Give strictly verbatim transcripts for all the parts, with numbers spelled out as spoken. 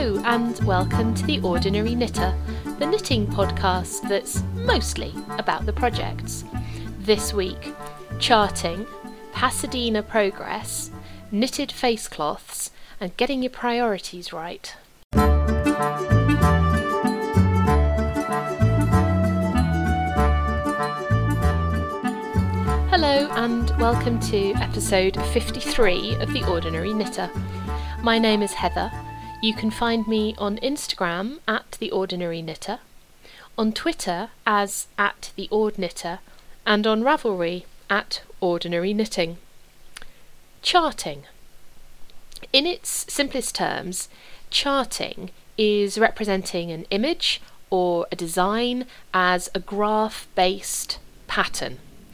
Hello and welcome to The Ordinary Knitter, the knitting podcast that's mostly about the projects. This week, charting, Pasadena progress, knitted face cloths, and getting your priorities right. Hello and welcome to episode fifty-three of The Ordinary Knitter. My name is Heather. You can find me on Instagram at The Ordinary Knitter, on Twitter as at The Ord Knitter, and on Ravelry at Ordinary Knitting. Charting. In its simplest terms, charting is representing an image or a design as a graph-based pattern.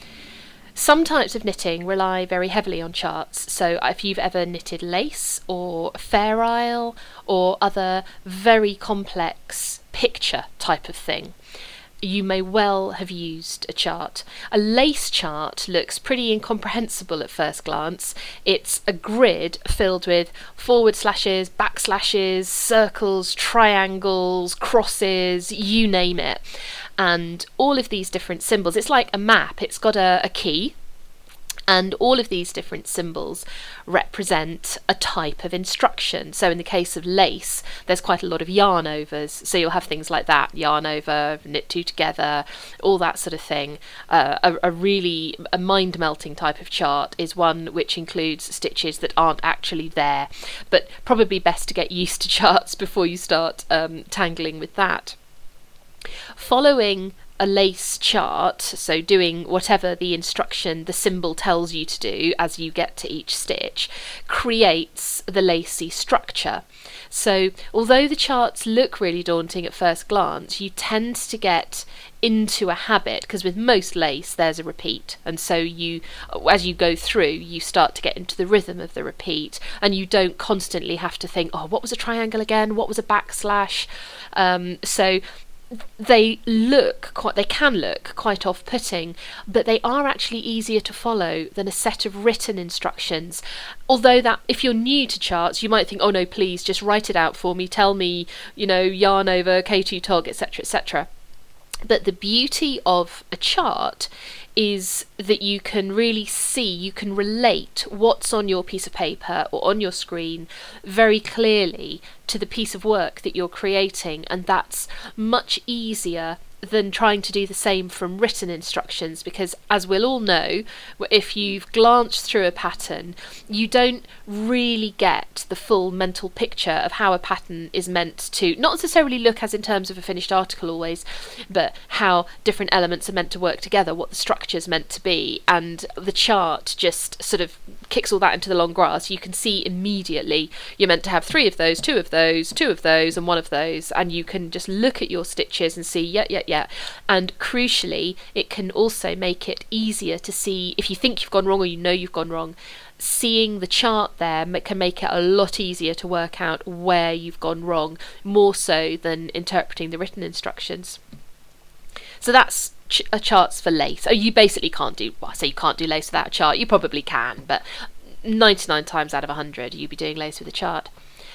Some types of knitting rely very heavily on charts, so if you've ever knitted lace or Fair Isle or other very complex picture type of thing, you may well have used a chart. A lace chart looks pretty incomprehensible at first glance. It's a grid filled with forward slashes, back slashes, circles, triangles, crosses, you name it. And all of these different symbols, it's like a map. It's got a, a key, and all of these different symbols represent a type of instruction. So in the case of lace, there's quite a lot of yarn overs. So you'll have things like that, yarn over, knit two together, all that sort of thing. Uh, a, a really a mind-melting type of chart is one which includes stitches that aren't actually there. But probably best to get used to charts before you start um, tangling with that. Following a lace chart, so doing whatever the instruction, the symbol tells you to do as you get to each stitch, creates the lacy structure. So although the charts look really daunting at first glance, you tend to get into a habit, because with most lace there's a repeat, and so you, as you go through, you start to get into the rhythm of the repeat, and you don't constantly have to think, oh, what was a triangle again, what was a backslash, um, so they look quite, they can look quite off-putting, but they are actually easier to follow than a set of written instructions. Although that, if you're new to charts, you might think, oh no, please just write it out for me, tell me, you know, yarn over, K two tog, et cetera, et cetera. But the beauty of a chart is that you can really see, you can relate what's on your piece of paper or on your screen very clearly to the piece of work that you're creating, and that's much easier than trying to do the same from written instructions, because as we'll all know, if you've glanced through a pattern, you don't really get the full mental picture of how a pattern is meant to not necessarily look as in terms of a finished article always, but how different elements are meant to work together, what the structure is meant to be, and the chart just sort of kicks all that into the long grass. You can see immediately you're meant to have three of those, two of those, two of those, and one of those, and you can just look at your stitches and see, yeah, yeah, yeah. And crucially, it can also make it easier to see if you think you've gone wrong or you know you've gone wrong. Seeing the chart there can make it a lot easier to work out where you've gone wrong, more so than interpreting the written instructions. So that's ch- a charts for lace. Oh, you basically can't do, well, I say you can't do lace without a chart. You probably can, but ninety-nine times out of one hundred you'd be doing lace with a chart.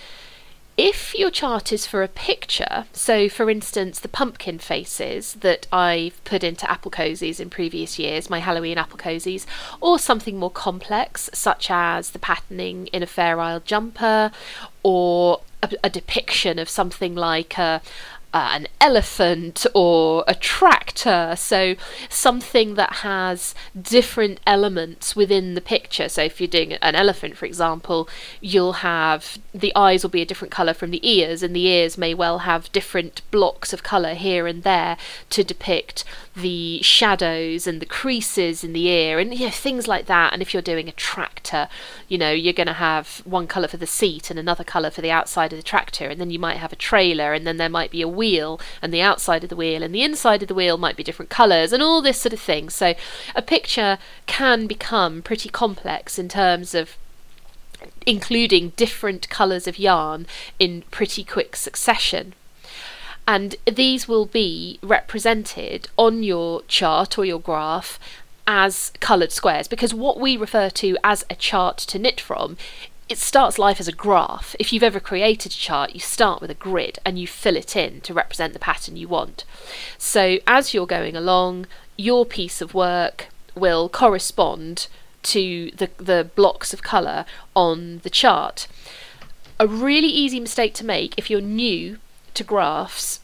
If your chart is for a picture, so for instance the pumpkin faces that I've put into apple cozies in previous years, my Halloween apple cozies, or something more complex such as the patterning in a Fair Isle jumper, or a, a depiction of something like a Uh, an elephant or a tractor, so something that has different elements within the picture. So if you're doing an elephant, for example, you'll have the eyes will be a different colour from the ears, and the ears may well have different blocks of colour here and there to depict the shadows and the creases in the ear, and you know, things like that. And if you're doing a tractor, you know, you're going to have one colour for the seat and another colour for the outside of the tractor, and then you might have a trailer, and then there might be a wheel, and the outside of the wheel and the inside of the wheel might be different colours, and all this sort of thing. So a picture can become pretty complex in terms of including different colours of yarn in pretty quick succession. And these will be represented on your chart or your graph as coloured squares, because what we refer to as a chart to knit from it starts life as a graph. If you've ever created a chart, you start with a grid and you fill it in to represent the pattern you want. So as you're going along, your piece of work will correspond to the, the blocks of colour on the chart. A really easy mistake to make if you're new to graphs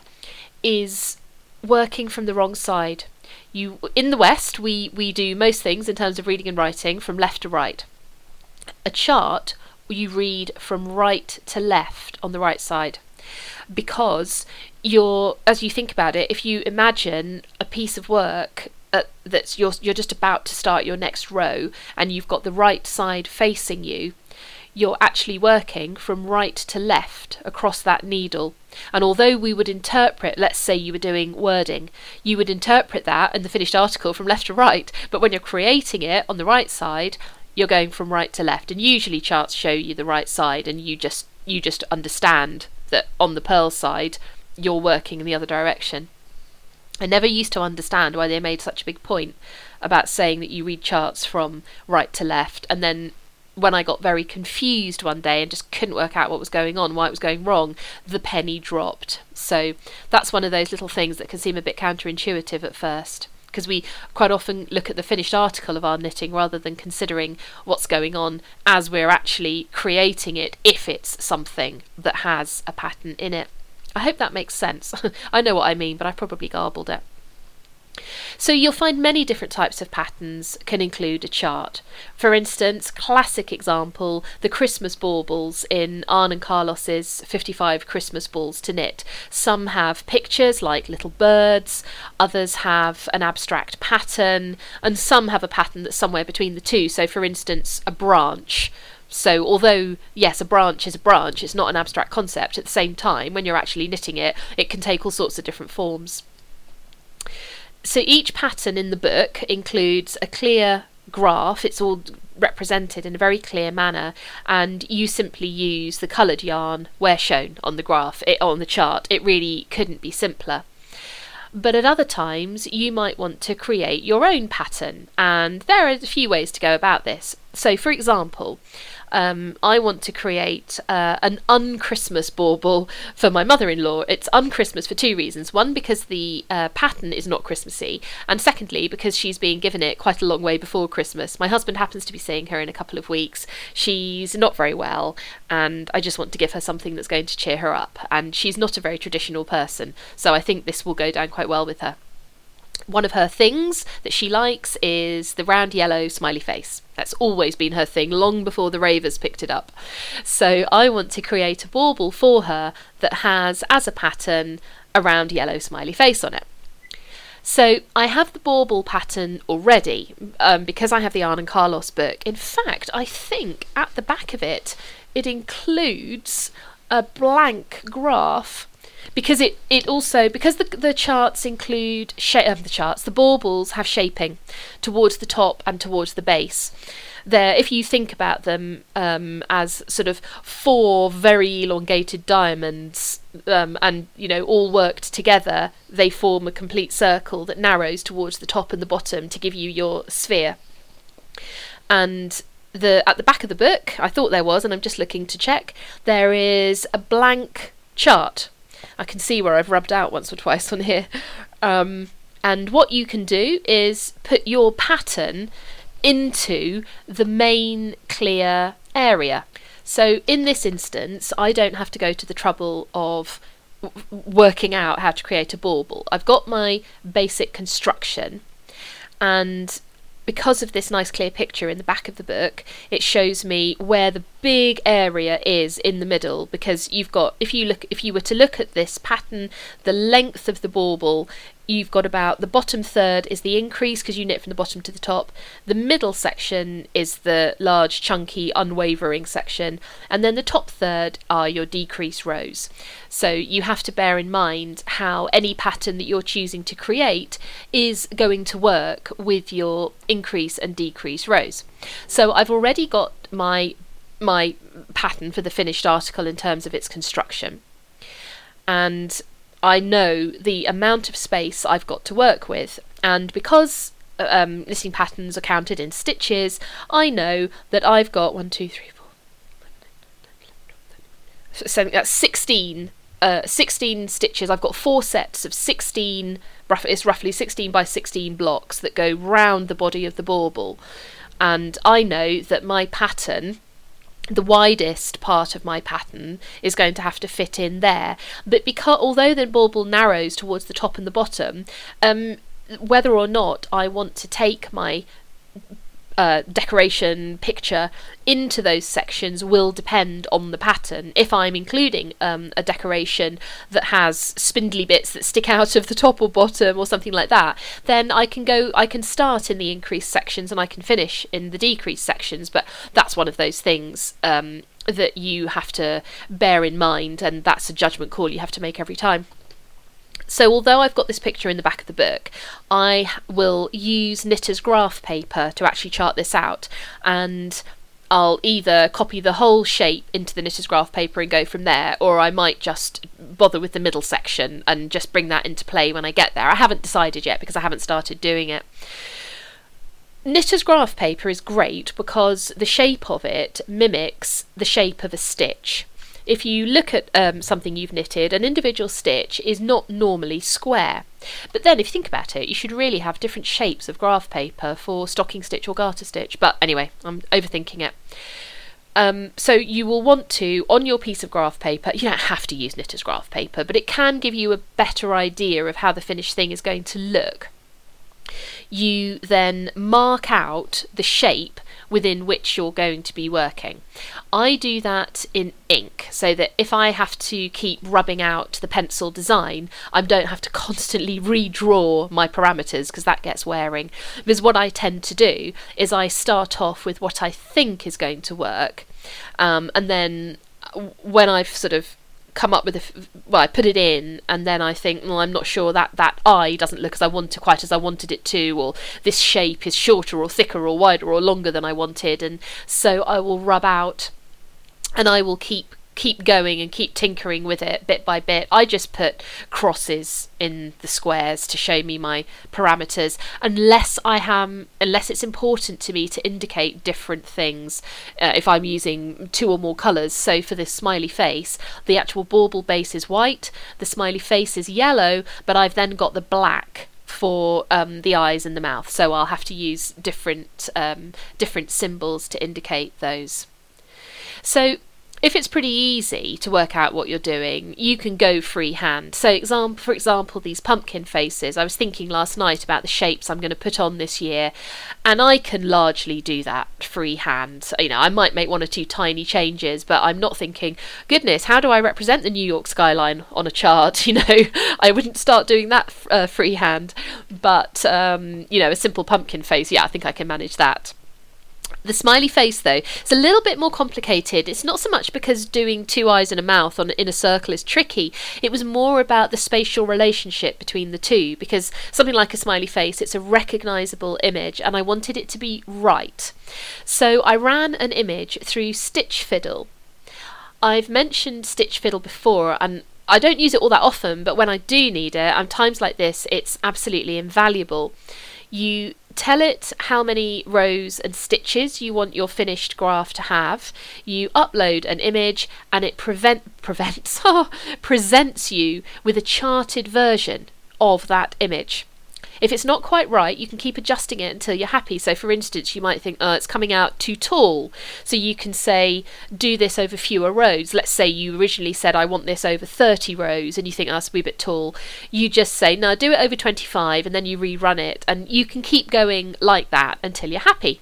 is working from the wrong side. You, in the West, we, we do most things in terms of reading and writing from left to right. A chart, you read from right to left on the right side, because you're, as you think about it, if you imagine a piece of work uh, that's you're you're just about to start your next row and you've got the right side facing you, you're actually working from right to left across that needle. And although we would interpret, let's say you were doing wording, you would interpret that in the finished article from left to right, but when you're creating it on the right side, you're going from right to left. And usually charts show you the right side, and you just you just understand that on the Pearl side you're working in the other direction. I never used to understand why they made such a big point about saying that you read charts from right to left, and then when I got very confused one day and just couldn't work out what was going on, why it was going wrong, the penny dropped. So that's one of those little things that can seem a bit counterintuitive at first, because we quite often look at the finished article of our knitting rather than considering what's going on as we're actually creating it, if it's something that has a pattern in it. I hope that makes sense. I know what I mean, but I probably garbled it. So you'll find many different types of patterns can include a chart. For instance, classic example, the Christmas baubles in Arne and Carlos's fifty-five Christmas balls to knit. Some have pictures like little birds, others have an abstract pattern, and some have a pattern that's somewhere between the two. So for instance, a branch. So although, yes, a branch is a branch, it's not an abstract concept. At the same time, when you're actually knitting it, it can take all sorts of different forms. So each pattern in the book includes a clear graph. It's all represented in a very clear manner, and you simply use the coloured yarn where shown on the graph, it, on the chart. It really couldn't be simpler. But at other times you might want to create your own pattern, and there are a few ways to go about this. So for example, um, I want to create uh, an un-Christmas bauble for my mother-in-law. It's un-Christmas for two reasons. One, because the uh, pattern is not Christmassy, and secondly, because she's being given it quite a long way before Christmas. My husband happens to be seeing her in a couple of weeks. She's not very well, and I just want to give her something that's going to cheer her up. And she's not a very traditional person, so I think this will go down quite well with her. One of her things that she likes is the round yellow smiley face. That's always been her thing, long before the Ravers picked it up. So I want to create a bauble for her that has, as a pattern, a round yellow smiley face on it. So I have the bauble pattern already, um, because I have the Arne and Carlos book. In fact, I think at the back of it, it includes a blank graph. Because it, it also, because the the charts include, sh- uh, the charts, the baubles have shaping towards the top and towards the base. There, if you think about them um, as sort of four very elongated diamonds, um, and, you know, all worked together, they form a complete circle that narrows towards the top and the bottom to give you your sphere. And the at the back of the book, I thought there was, and I'm just looking to check, there is a blank chart. I can see where I've rubbed out once or twice on here. Um, and what you can do is put your pattern into the main clear area. So in this instance, I don't have to go to the trouble of w- working out how to create a bauble. I've got my basic construction, and because of this nice clear picture in the back of the book, it shows me where the big area is in the middle, because you've got, if you look, if you were to look at this pattern, the length of the bauble, you've got about the bottom third is the increase because you knit from the bottom to the top. The middle section is the large, chunky, unwavering section, and then the top third are your decrease rows. So you have to bear in mind how any pattern that you're choosing to create is going to work with your increase and decrease rows. So I've already got my my pattern for the finished article in terms of its construction, and I know the amount of space I've got to work with, and because um, knitting patterns are counted in stitches, I know that I've got one, two, three, four, so that's sixteen, uh, sixteen stitches. I've got four sets of sixteen, it's roughly sixteen by sixteen blocks that go round the body of the bauble. And I know that my pattern, the widest part of my pattern, is going to have to fit in there. But because although the bauble narrows towards the top and the bottom, um, whether or not I want to take my uh, decoration picture into those sections will depend on the pattern. If I'm including um, a decoration that has spindly bits that stick out of the top or bottom or something like that, then I can go I can start in the increased sections and I can finish in the decreased sections. But that's one of those things um, that you have to bear in mind, and that's a judgment call you have to make every time. So although I've got this picture in the back of the book, I will use Knitter's graph paper to actually chart this out, and I'll either copy the whole shape into the Knitter's graph paper and go from there, or I might just bother with the middle section and just bring that into play when I get there. I haven't decided yet because I haven't started doing it. Knitter's graph paper is great because the shape of it mimics the shape of a stitch. If you look at um, something you've knitted, an individual stitch is not normally square. But then if you think about it, you should really have different shapes of graph paper for stocking stitch or garter stitch. But anyway, I'm overthinking it. Um, so you will want to, on your piece of graph paper, you don't have to use Knitter's graph paper, but it can give you a better idea of how the finished thing is going to look. You then mark out the shape within which you're going to be working. I do that in ink so that if I have to keep rubbing out the pencil design, I don't have to constantly redraw my parameters because that gets wearing. Because what I tend to do is I start off with what I think is going to work, um, and then when I've sort of come up with a, well, I put it in, and then I think, well, I'm not sure that that eye doesn't look as I want to, quite as I wanted it to, or this shape is shorter or thicker or wider or longer than I wanted, and so I will rub out, and I will keep keep going and keep tinkering with it bit by bit. I just put crosses in the squares to show me my parameters, unless I am unless it's important to me to indicate different things, uh, if I'm using two or more colours. So for this smiley face, the actual bauble base is white, the smiley face is yellow, but I've then got the black for um, the eyes and the mouth, so I'll have to use different um, different symbols to indicate those. So if it's pretty easy to work out what you're doing, you can go freehand. So example, for example, these pumpkin faces, I was thinking last night about the shapes I'm going to put on this year, and I can largely do that freehand. You know, I might make one or two tiny changes, but I'm not thinking, goodness, how do I represent the New York skyline on a chart? You know, I wouldn't start doing that uh, freehand. But, um, you know, a simple pumpkin face, yeah, I think I can manage that. The smiley face, though, it's a little bit more complicated. It's not so much because doing two eyes and a mouth on in a circle is tricky. It was more about the spatial relationship between the two, because something like a smiley face, it's a recognisable image, and I wanted it to be right. So I ran an image through Stitch Fiddle. I've mentioned Stitch Fiddle before, and I don't use it all that often, but when I do need it, at times like this, it's absolutely invaluable. You tell it how many rows and stitches you want your finished graph to have. You upload an image, and it prevent, prevents, oh, presents you with a charted version of that image. If it's not quite right, you can keep adjusting it until you're happy. So for instance, you might think, oh, it's coming out too tall. So you can say, do this over fewer rows. Let's say you originally said, I want this over thirty rows, and you think, oh, it's a wee bit tall. You just say, no, do it over twenty-five, and then you rerun it. And you can keep going like that until you're happy.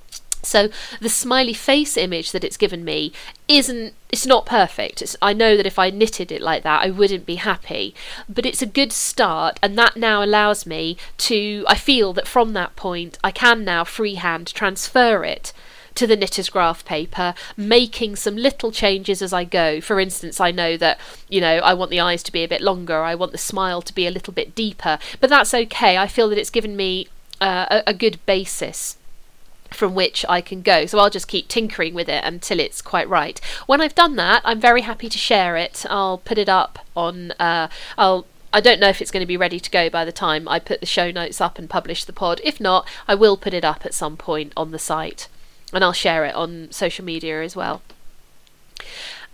So the smiley face image that it's given me isn't, it's not perfect. It's, I know that if I knitted it like that, I wouldn't be happy, but it's a good start, and that now allows me to, I feel that from that point, I can now freehand transfer it to the Knitter's graph paper, making some little changes as I go. For instance, I know that, you know, I want the eyes to be a bit longer, I want the smile to be a little bit deeper, but that's okay. I feel that it's given me uh, a, a good basis from which I can go. So I'll just keep tinkering with it until it's quite right. When I've done that, I'm very happy to share it. I'll put it up on, uh, I'll I don't know if it's going to be ready to go by the time I put the show notes up and publish the pod. If not, I will put it up at some point on the site, and I'll share it on social media as well.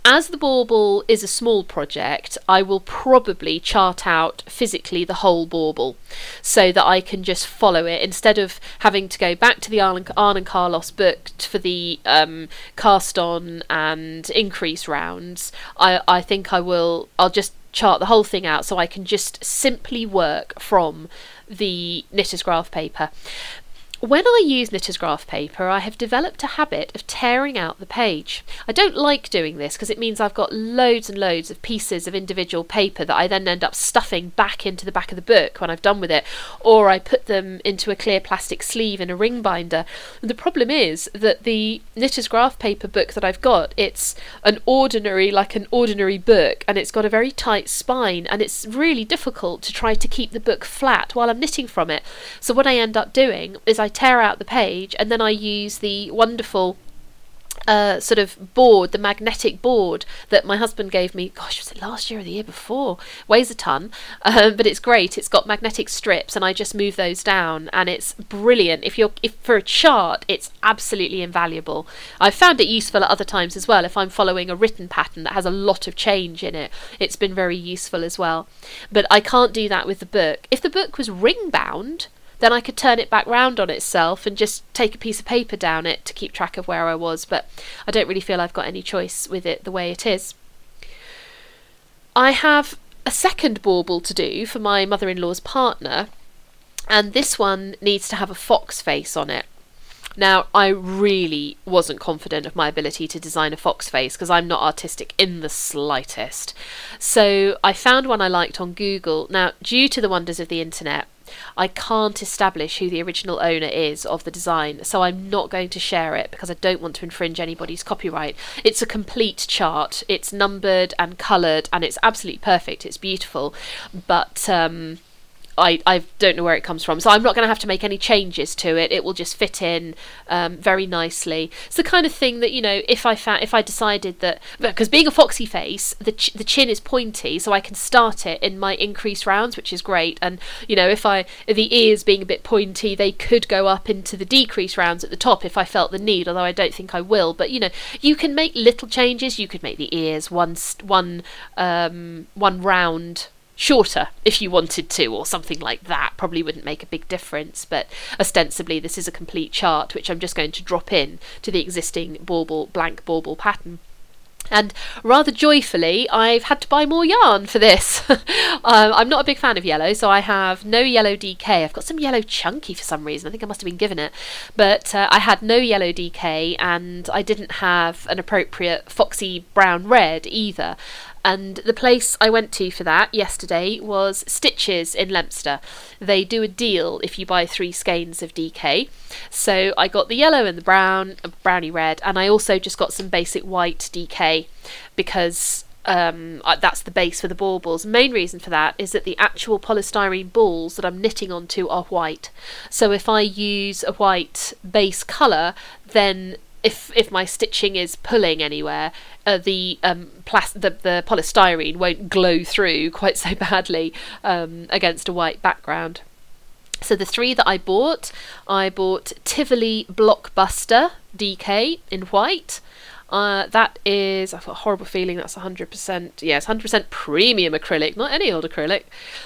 as the bauble is a small project, I will probably chart out physically the whole bauble so that I can just follow it instead of having to go back to the Arne and Carlos book for the um, cast on and increase rounds. I, I think I will, I'll just chart the whole thing out so I can just simply work from the knitter's graph paper. When I use knitter's graph paper, I have developed a habit of tearing out the page. I don't like doing this because it means I've got loads and loads of pieces of individual paper that I then end up stuffing back into the back of the book when I've done with it, or I put them into a clear plastic sleeve in a ring binder. And the problem is that the knitter's graph paper book that I've got, it's an ordinary, like an ordinary book, and it's got a very tight spine, and it's really difficult to try to keep the book flat while I'm knitting from it. So what I end up doing is I I tear out the page, and then I use the wonderful uh, sort of board, the magnetic board that my husband gave me. Gosh, was it last year or the year before? Weighs a ton, um, but it's great. It's got magnetic strips, and I just move those down, and it's brilliant. If you're, if for a chart, it's absolutely invaluable. I've found it useful at other times as well. If I'm following a written pattern that has a lot of change in it, it's been very useful as well. But I can't do that with the book. If the book was ring bound, then I could turn it back round on itself and just take a piece of paper down it to keep track of where I was, but I don't really feel I've got any choice with it the way it is. I have a second bauble to do for my mother-in-law's partner, and this one needs to have a fox face on it. Now, I really wasn't confident of my ability to design a fox face because I'm not artistic in the slightest. So I found one I liked on Google. Now, due to the wonders of the internet, I can't establish who the original owner is of the design, so I'm not going to share it because I don't want to infringe anybody's copyright. It's a complete chart. It's numbered and coloured, and it's absolutely perfect. It's beautiful, but um, I, I don't know where it comes from, so I'm not going to have to make any changes to it. It will just fit in um, very nicely. It's the kind of thing that, you know, if I fa- if I decided that, because being a foxy face, the ch- the chin is pointy, so I can start it in my increase rounds, which is great. And you know, if I the ears being a bit pointy, they could go up into the decrease rounds at the top if I felt the need. Although I don't think I will. But you know, you can make little changes. You could make the ears one st- one um, one round shorter if you wanted to, or something like that. Probably wouldn't make a big difference, but ostensibly this is a complete chart which I'm just going to drop in to the existing bauble, blank bauble pattern. And rather joyfully, I've had to buy more yarn for this. um, I'm not a big fan of yellow, so I have no yellow D K. I've got some yellow chunky for some reason. I think I must have been given it. But uh, I had no yellow D K, and I didn't have an appropriate foxy brown red either. And the place I went to for that yesterday was Stitches in Leominster. They do a deal if you buy three skeins of D K. So I got the yellow and the brown, browny red, and I also just got some basic white D K because um, that's the base for the baubles. Main reason for that is that the actual polystyrene balls that I'm knitting onto are white. So if I use a white base colour, then If if my stitching is pulling anywhere, uh, the um plas- the the polystyrene won't glow through quite so badly um, against a white background. So the three that I bought, I bought Tivoli Blockbuster D K in white. Uh, that is, I've got a horrible feeling that's one hundred percent, yes, one hundred percent premium acrylic, not any old acrylic.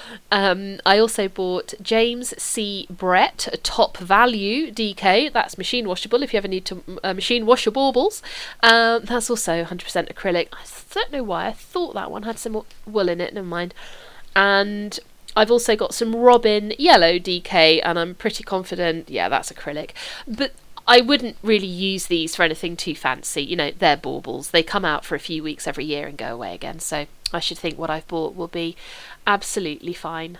Um, I also bought James C. Brett, a top value D K, that's machine washable if you ever need to uh, machine wash your baubles. Um, that's also one hundred percent acrylic. I don't know why, I thought that one had some wool in it, never mind. And I've also got some Robin Yellow D K, and I'm pretty confident, yeah, that's acrylic. But I wouldn't really use these for anything too fancy. You know, they're baubles. They come out for a few weeks every year and go away again. So I should think what I've bought will be absolutely fine.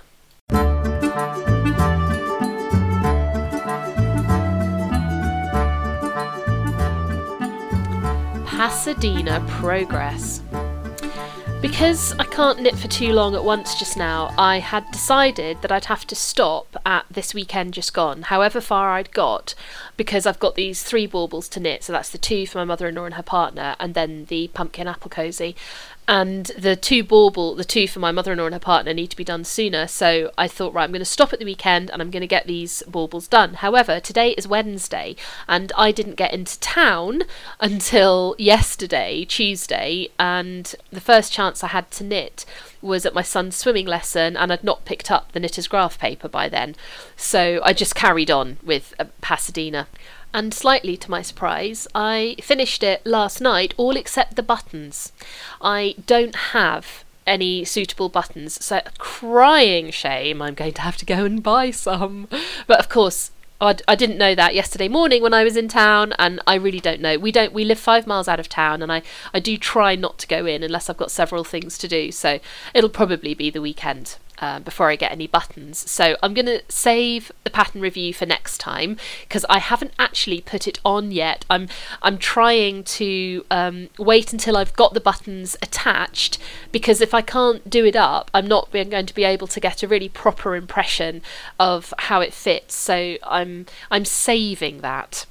Pasadena progress. Because I can't knit for too long at once just now, I had decided that I'd have to stop at this weekend just gone, however far I'd got, because I've got these three baubles to knit. So that's the two for my mother-in-law and her partner, and then the pumpkin apple cosy. and the two bauble, the two for my mother-in-law and her partner, need to be done sooner. So I thought, right, I'm going to stop at the weekend and I'm going to get these baubles done. However, today is Wednesday and I didn't get into town until yesterday, Tuesday, and the first chance I had to knit was at my son's swimming lesson, and I'd not picked up the knitter's graph paper by then. So I just carried on with uh, Pasadena. And slightly to my surprise, I finished it last night, all except the buttons. I don't have any suitable buttons, so crying shame, I'm going to have to go and buy some. But of course, I'd, I didn't know that yesterday morning when I was in town, and I really don't know. We don't. We live five miles out of town, and I, I do try not to go in unless I've got several things to do. So it'll probably be the weekend uh, before I get any buttons. So I'm going to save the pattern review for next time because I haven't actually put it on yet. I'm I'm trying to um, wait until I've got the buttons attached, because if I can't do it up, I'm not going to be able to get a really proper impression of how it fits. So I'm I'm saving that.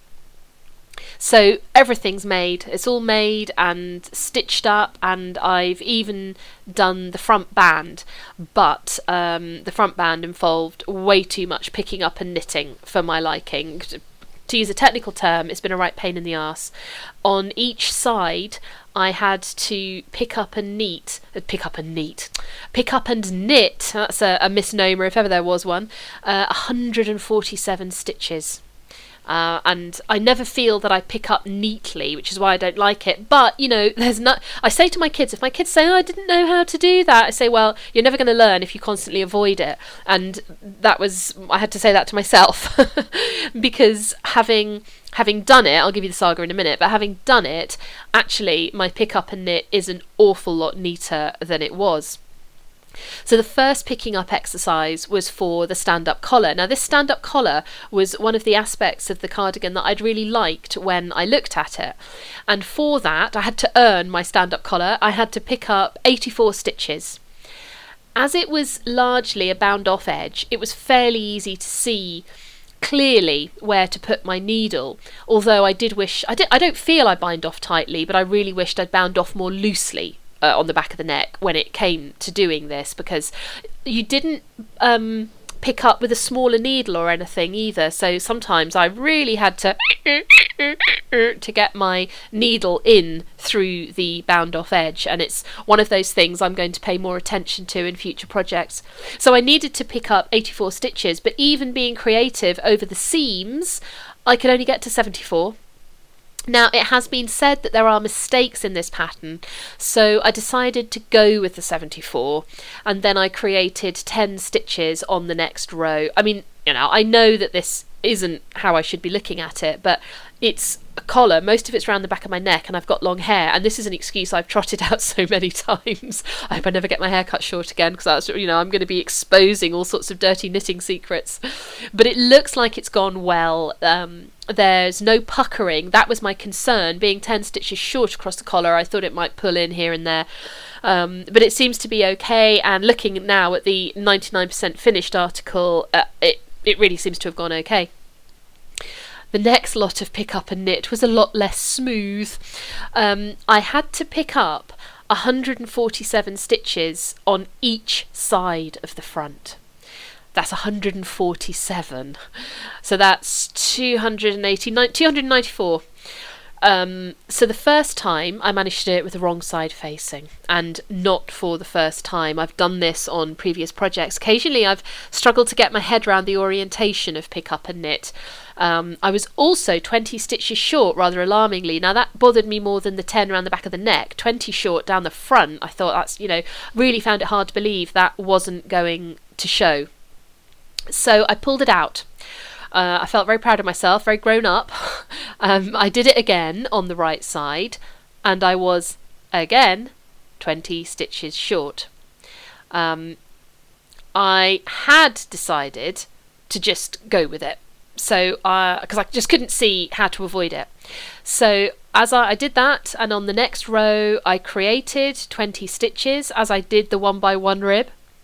So everything's made, it's all made and stitched up, and I've even done the front band, but um, the front band involved way too much picking up and knitting for my liking. To use a technical term, it's been a right pain in the arse. On each side, I had to pick up and knit, uh, pick up and knit, pick up and knit, that's a, a misnomer if ever there was one, uh, one hundred forty-seven stitches. Uh, and I never feel that I pick up neatly, which is why I don't like it. But, you know, there's not. I say to my kids, if my kids say, oh, I didn't know how to do that, I say, well, you're never going to learn if you constantly avoid it. And that was, I had to say that to myself. Because having having done it, I'll give you the saga in a minute, but having done it, actually, my pick up and knit is an awful lot neater than it was. So the first picking up exercise was for the stand-up collar. Now this stand-up collar was one of the aspects of the cardigan that I'd really liked when I looked at it. And for that, I had to earn my stand-up collar. I had to pick up eighty-four stitches. As it was largely a bound-off edge, it was fairly easy to see clearly where to put my needle, although I did wish, I, did, I don't feel I bind off tightly, but I really wished I'd bound off more loosely Uh, on the back of the neck when it came to doing this, because you didn't um, pick up with a smaller needle or anything either, so sometimes I really had to to get my needle in through the bound off edge, and it's one of those things I'm going to pay more attention to in future projects. So I needed to pick up eighty-four stitches, but even being creative over the seams, I could only get to seventy-four. Now, it has been said that there are mistakes in this pattern, so I decided to go with the seventy-four, and then I created ten stitches on the next row. I mean, you know, I know that this isn't how I should be looking at it, but it's a collar, most of it's around the back of my neck, and I've got long hair, and this is an excuse I've trotted out so many times. I hope I never get my hair cut short again, because that's, you know, I'm going to be exposing all sorts of dirty knitting secrets. But it looks like it's gone well. Um, there's no puckering. That was my concern. Being ten stitches short across the collar, I thought it might pull in here and there. Um, but it seems to be okay, and looking now at the ninety-nine percent finished article, uh, it, it really seems to have gone okay. The next lot of pick up and knit was a lot less smooth. Um, I had to pick up one hundred forty-seven stitches on each side of the front. That's one hundred forty-seven. So that's two hundred eighty-nine, two hundred ninety-four. Um, so the first time I managed to do it with the wrong side facing, and not for the first time. I've done this on previous projects. Occasionally I've struggled to get my head around the orientation of pick up and knit. Um, I was also twenty stitches short, rather alarmingly. Now that bothered me more than the ten around the back of the neck. twenty short down the front. I thought that's, you know, really found it hard to believe that wasn't going to show. So I pulled it out. Uh, I felt very proud of myself, very grown up. um, I did it again on the right side, and I was, again, twenty stitches short. Um, I had decided to just go with it, so because uh, I just couldn't see how to avoid it. So as I, I did that, and on the next row I created twenty stitches as I did the one by one rib.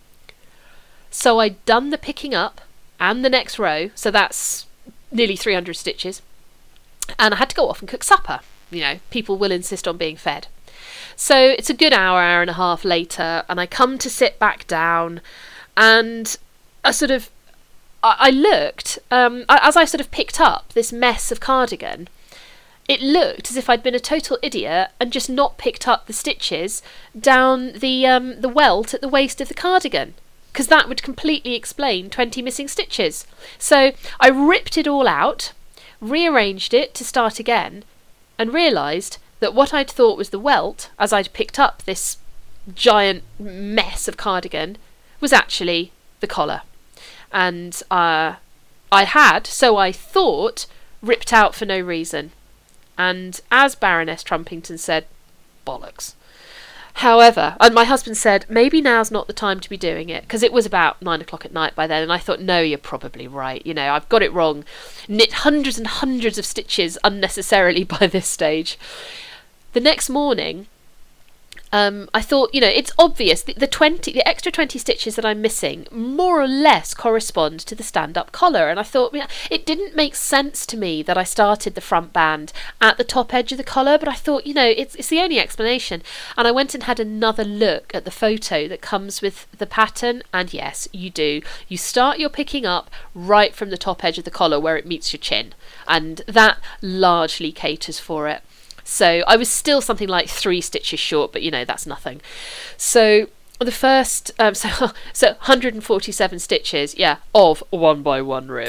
So I'd done the picking up and the next row, so that's nearly three hundred stitches, and I had to go off and cook supper. You know, people will insist on being fed. So it's a good hour, hour and a half later, and I come to sit back down, and I sort of, I, I looked, um, as I sort of picked up this mess of cardigan, it looked as if I'd been a total idiot and just not picked up the stitches down the um, the welt at the waist of the cardigan, because that would completely explain twenty missing stitches. So I ripped it all out, rearranged it to start again, and realised that what I'd thought was the welt, as I'd picked up this giant mess of cardigan, was actually the collar. And uh, I had, so I thought, ripped out for no reason. And as Baroness Trumpington said, bollocks. However, and my husband said, maybe now's not the time to be doing it, because it was about nine o'clock at night by then, and I thought, no, you're probably right. You know, I've got it wrong. Knit hundreds and hundreds of stitches unnecessarily by this stage. The next morning, um, I thought, you know, it's obvious the, the twenty, the extra twenty stitches that I'm missing more or less correspond to the stand-up collar, and I thought, you know, it didn't make sense to me that I started the front band at the top edge of the collar, but I thought, you know, it's it's the only explanation. And I went and had another look at the photo that comes with the pattern, and yes, you do. You start your picking up right from the top edge of the collar where it meets your chin, and that largely caters for it. So I was still something like three stitches short, but you know, that's nothing. So the first, um, so so one hundred forty-seven stitches, yeah, of one by one rib.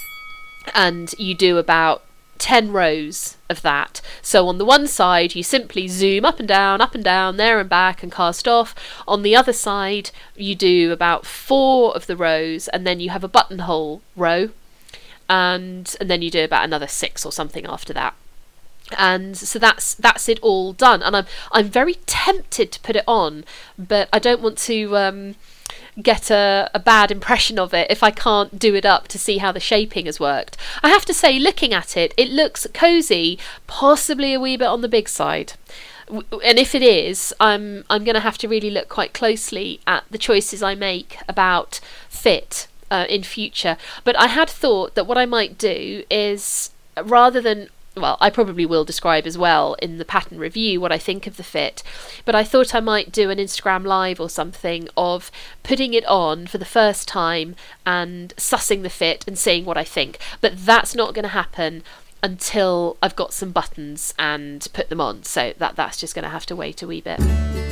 And you do about ten rows of that. So on the one side, you simply zoom up and down, up and down, there and back, and cast off. On the other side, you do about four of the rows, and then you have a buttonhole row, and and then you do about another six or something after that. And so that's that's it all done, and I'm I'm very tempted to put it on, but I don't want to um, get a, a bad impression of it if I can't do it up to see how the shaping has worked. I have to say, looking at it, it looks cosy, possibly a wee bit on the big side. And if it is, I'm I'm going to have to really look quite closely at the choices I make about fit uh, in future. But I had thought that what I might do is, rather than, well, I probably will describe as well in the pattern review what I think of the fit, but I thought I might do an Instagram live or something of putting it on for the first time and sussing the fit and seeing what I think. But that's not going to happen until I've got some buttons and put them on, so that that's just going to have to wait a wee bit.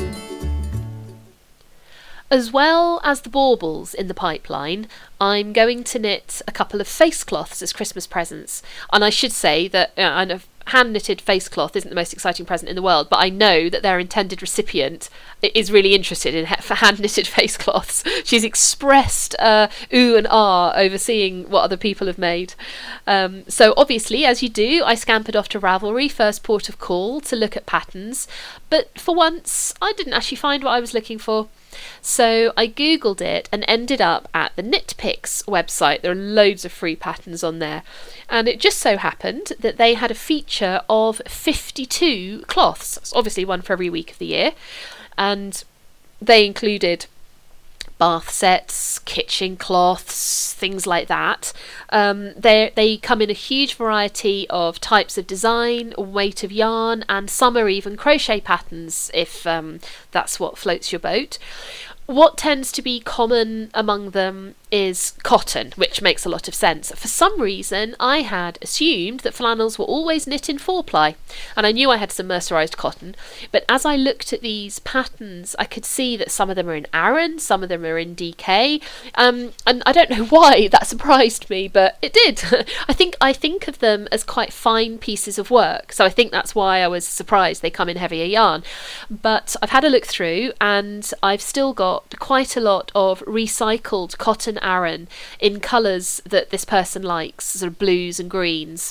As well as the baubles in the pipeline, I'm going to knit a couple of face cloths as Christmas presents. And I should say that uh, a hand-knitted face cloth isn't the most exciting present in the world, but I know that their intended recipient is really interested in ha- hand-knitted face cloths. She's expressed uh, ooh and ah over seeing what other people have made. Um, so obviously, as you do, I scampered off to Ravelry, first port of call, to look at patterns. But for once, I didn't actually find what I was looking for. So I googled it and ended up at the KnitPicks website. There are loads of free patterns on there, and it just so happened that they had a feature of fifty-two cloths. It's obviously one for every week of the year, and they included bath sets, kitchen cloths, things like that. Um, they they come in a huge variety of types of design, weight of yarn, and some are even crochet patterns if um, that's what floats your boat. What tends to be common among them is cotton, which makes a lot of sense. For some reason, I had assumed that flannels were always knit in four-ply, and I knew I had some mercerised cotton, but as I looked at these patterns, I could see that some of them are in Aran, some of them are in D K, um, and I don't know why that surprised me, but it did. I think I think of them as quite fine pieces of work, so I think that's why I was surprised they come in heavier yarn. But I've had a look through, and I've still got quite a lot of recycled cotton Aran in colours that this person likes, sort of blues and greens.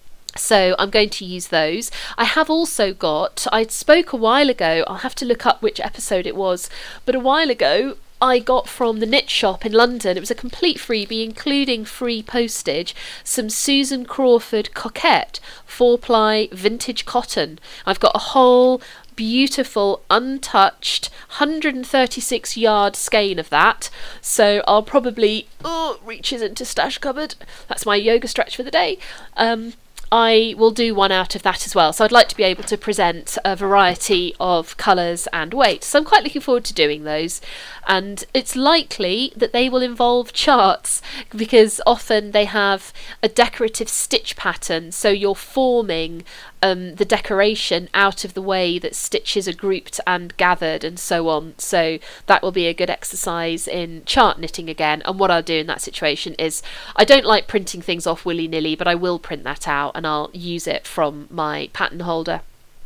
So I'm going to use those. I have also got, I spoke a while ago, I'll have to look up which episode it was, but a while ago I got from the Knit Shop in London, it was a complete freebie including free postage, some Susan Crawford Coquette four-ply vintage cotton. I've got a whole beautiful untouched one hundred thirty-six yard skein of that, so I'll probably oh reaches into stash cupboard, that's my yoga stretch for the day. um I will do one out of that as well. So I'd like to be able to present a variety of colours and weights. So I'm quite looking forward to doing those. And it's likely that they will involve charts, because often they have a decorative stitch pattern. So you're forming um, the decoration out of the way that stitches are grouped and gathered and so on. So that will be a good exercise in chart knitting again. And what I'll do in that situation is, I don't like printing things off willy-nilly, but I will print that out and I'll use it from my pattern holder.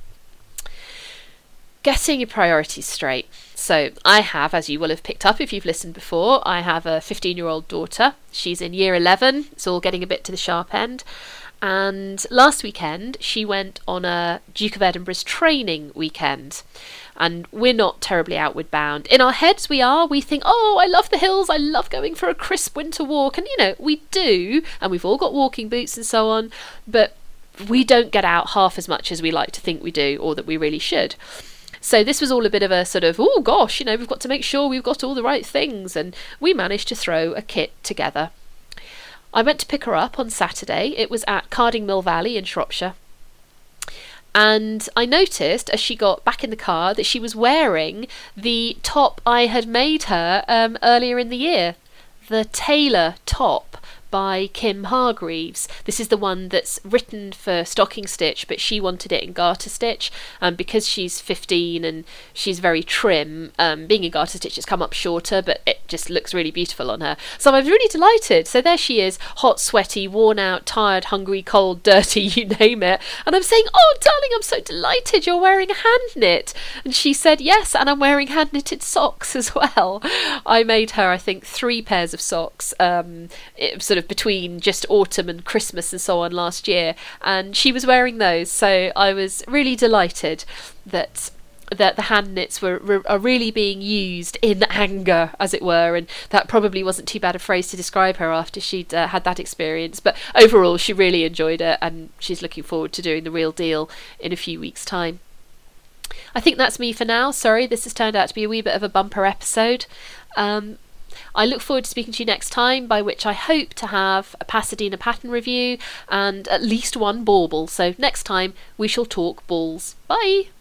Getting your priorities straight. So I have, as you will have picked up if you've listened before, I have a fifteen year old daughter. She's in year eleven. It's all getting a bit to the sharp end. And last weekend she went on a Duke of Edinburgh's training weekend. And we're not terribly outward bound. In our heads we are. We think, oh, I love the hills. I love going for a crisp winter walk. And, you know, we do. And we've all got walking boots and so on. But we don't get out half as much as we like to think we do, or that we really should. So this was all a bit of a sort of, oh gosh, you know, we've got to make sure we've got all the right things. And we managed to throw a kit together. I went to pick her up on Saturday. It was at Cardingmill Valley in Shropshire. And I noticed as she got back in the car that she was wearing the top I had made her um, earlier in the year. The tailor top by Kim Hargreaves. This is the one that's written for stocking stitch, but she wanted it in garter stitch, and um, because she's fifteen and she's very trim, um, being in garter stitch it's come up shorter, but it just looks really beautiful on her. So I was really delighted. So there she is, hot, sweaty, worn out, tired, hungry, cold, dirty, you name it, and I'm saying, oh darling, I'm so delighted you're wearing a hand knit. And she said yes, and I'm wearing hand knitted socks as well. I made her, I think, three pairs of socks, um, it, sort of between just autumn and Christmas and so on last year, and she was wearing those. So I was really delighted that that the hand knits were, were are really being used in anger, as it were, and that probably wasn't too bad a phrase to describe her after she'd uh, had that experience. But overall she really enjoyed it, and she's looking forward to doing the real deal in a few weeks' time. I think that's me for now. Sorry, this has turned out to be a wee bit of a bumper episode. Um, I look forward to speaking to you next time, by which I hope to have a Pasadena pattern review and at least one bauble. So next time we shall talk balls. Bye!